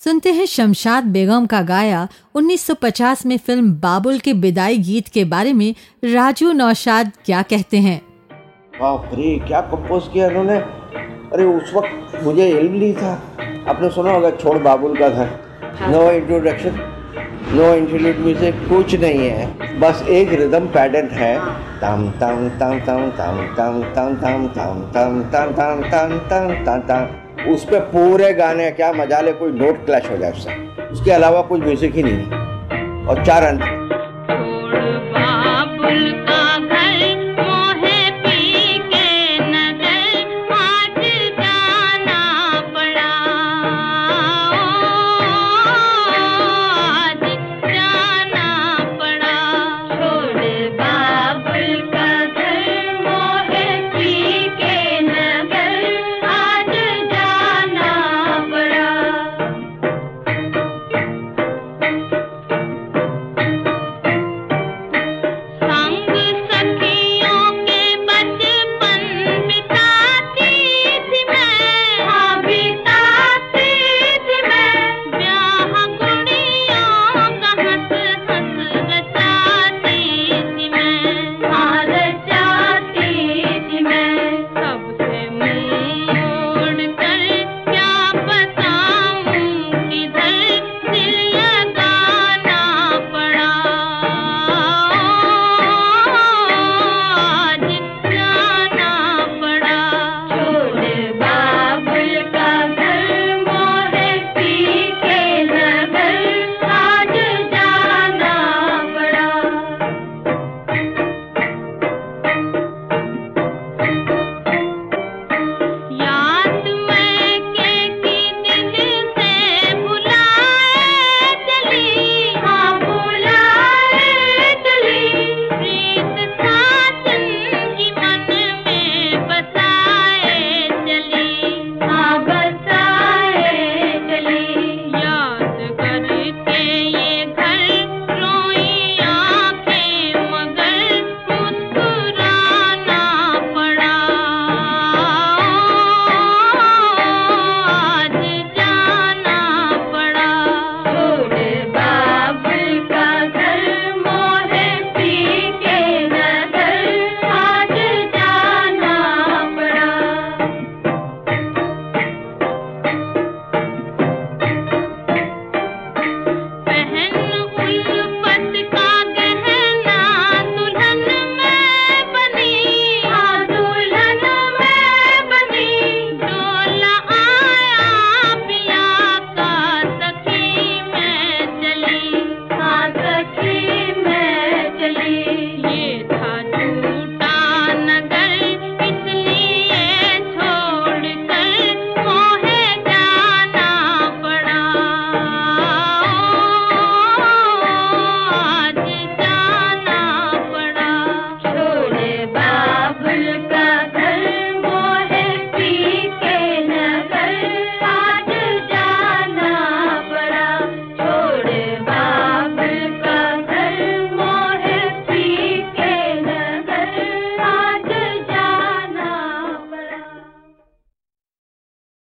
सुनते हैं शमशाद बेगम का गाया 1950 में फिल्म बाबुल के विदाई गीत के बारे में राजू नौशाद क्या कहते हैं। बाप रे, क्या कंपोज किया उन्होंने। अरे उस वक्त मुझे इल्म नहीं था। आपने सुना होगा छोड़ बाबुल का घर। No introduction, no interlude music, कुछ नहीं है, बस एक रिदम पैटर्न है। तम तम तम तम तम तम तम तम तम तम तम तम तम तम तम तम। उस पे पूरे गाने क्या मजा ले, कोई नोट क्लैश हो जाए उससे, उसके अलावा कुछ म्यूजिक ही नहीं है। और 4 अंत